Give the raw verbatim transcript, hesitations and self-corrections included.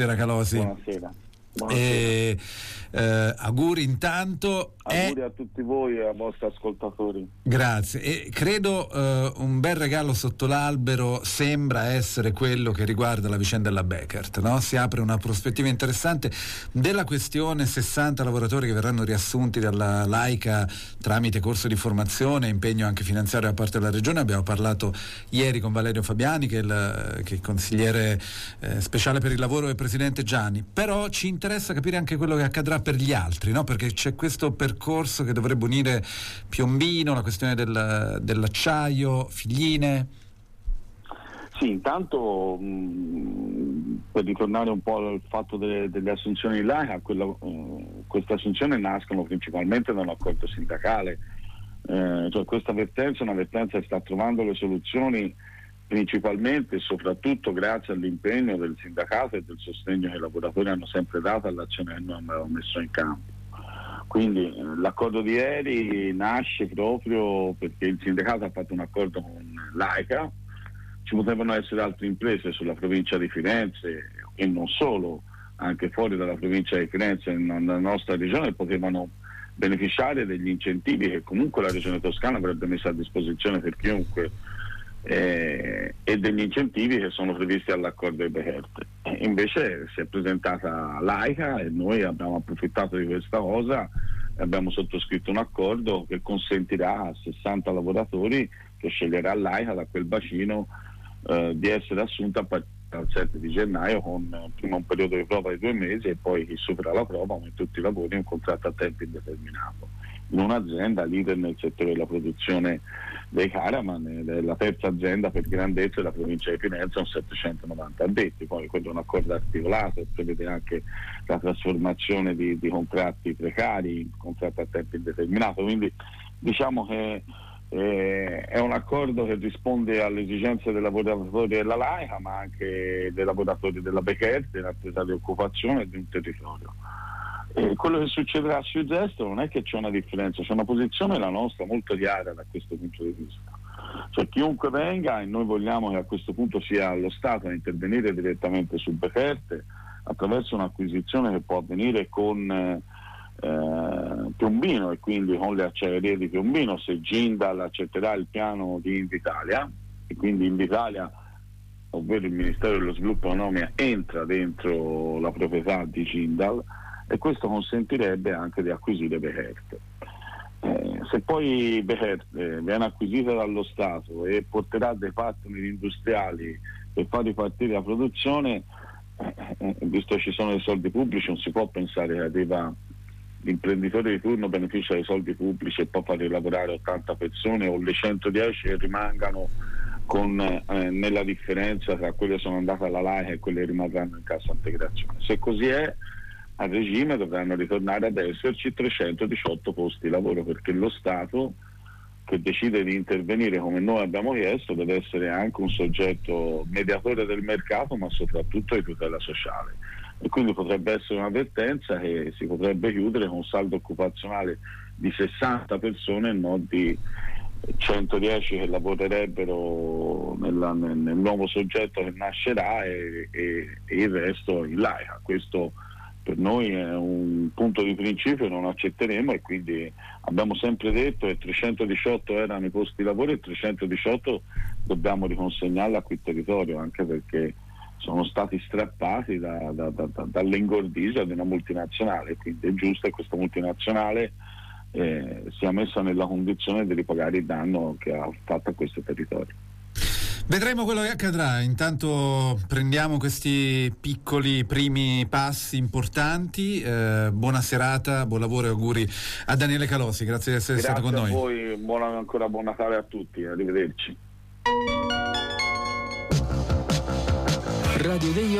buonasera Calosi. Buonasera. Buonasera. E, eh, auguri intanto. Auguri è... a tutti voi e ai vostri ascoltatori. Grazie. E credo eh, un bel regalo sotto l'albero sembra essere quello che riguarda la vicenda della Bekaert, no? Si apre una prospettiva interessante della questione sessanta lavoratori che verranno riassunti dalla Laica tramite corso di formazione, impegno anche finanziario da parte della regione. Abbiamo parlato ieri con Valerio Fabiani, che è il, che è il consigliere eh, speciale per il lavoro del presidente Gianni, però ci interessa capire anche quello che accadrà per gli altri, no? Perché c'è questo percorso che dovrebbe unire Piombino, la questione del, dell'acciaio, Figline. Sì, intanto mh, per ritornare un po' al fatto delle, delle assunzioni di Laica, quella, uh, queste assunzioni nascono principalmente da un accordo sindacale, eh, cioè questa vertenza è una vertenza che sta trovando le soluzioni principalmente e soprattutto grazie all'impegno del sindacato e del sostegno che i lavoratori hanno sempre dato all'azione che noi abbiamo messo in campo. Quindi eh, l'accordo di ieri nasce proprio perché il sindacato ha fatto un accordo con Laica, ci potevano essere altre imprese sulla provincia di Firenze e non solo, anche fuori dalla provincia di Firenze, nella nostra regione, potevano beneficiare degli incentivi che comunque la regione toscana avrebbe messo a disposizione per chiunque, Eh, e degli incentivi che sono previsti all'accordo di Bekaert. Eh, invece si è presentata Laica e noi abbiamo approfittato di questa cosa e abbiamo sottoscritto un accordo che consentirà a sessanta lavoratori che sceglierà Laica da quel bacino eh, di essere assunta a partire dal sette di gennaio con eh, prima un periodo di prova di due mesi e poi chi supera la prova come tutti i lavori un contratto a tempo indeterminato in un'azienda leader nel settore della produzione dei caravan, è la terza azienda per grandezza della provincia di Firenze, con settecentonovanta addetti. Poi quello è un accordo articolato e prevede anche la trasformazione di, di contratti precari in contratti a tempo indeterminato, quindi diciamo che eh, è un accordo che risponde alle esigenze dei lavoratori della Laica ma anche dei lavoratori della Bekaert, dell'attività di occupazione e di un territorio. E quello che succederà sul resto non è che c'è una differenza, c'è una posizione, la nostra, molto chiara da questo punto di vista. Cioè chiunque venga, e noi vogliamo che a questo punto sia lo Stato a intervenire direttamente su Bekaert attraverso un'acquisizione che può avvenire con eh, Piombino e quindi con le acciaierie di Piombino, se Jindal accetterà il piano di Invitalia e quindi Invitalia, ovvero il Ministero dello Sviluppo Economico, entra dentro la proprietà di Jindal, e questo consentirebbe anche di acquisire Bekaert. Eh, se poi Bekaert eh, viene acquisita dallo Stato e porterà dei partner industriali per far ripartire la produzione, eh, eh, visto che ci sono dei soldi pubblici, non si può pensare che arriva l'imprenditore di turno, beneficia dei soldi pubblici e può fare lavorare ottanta persone o le centodieci che rimangano con, eh, nella differenza tra quelle che sono andate alla Laica e quelle che rimarranno in cassa integrazione. Se così è, a regime dovranno ritornare ad esserci trecentodiciotto posti di lavoro, perché lo Stato che decide di intervenire come noi abbiamo chiesto deve essere anche un soggetto mediatore del mercato ma soprattutto di tutela sociale, e quindi potrebbe essere un'avvertenza che si potrebbe chiudere con un saldo occupazionale di sessanta persone e non di centodieci che lavorerebbero nella, nel, nel nuovo soggetto che nascerà e, e, e il resto in Laica. Questo per noi è un punto di principio, non accetteremo, e quindi abbiamo sempre detto che trecentodiciotto erano i posti di lavoro e trecentodiciotto dobbiamo riconsegnarli a quel territorio, anche perché sono stati strappati da, da, da, da, dall'ingordigia di una multinazionale, quindi è giusto che questa multinazionale eh, sia messa nella condizione di ripagare il danno che ha fatto a questo territorio. Vedremo quello che accadrà, intanto prendiamo questi piccoli primi passi importanti. Eh, buona serata, buon lavoro e auguri a Daniele Calosi, grazie di essere grazie stato con noi. Grazie a voi, buona, ancora buon Natale a tutti, arrivederci. Radio Dei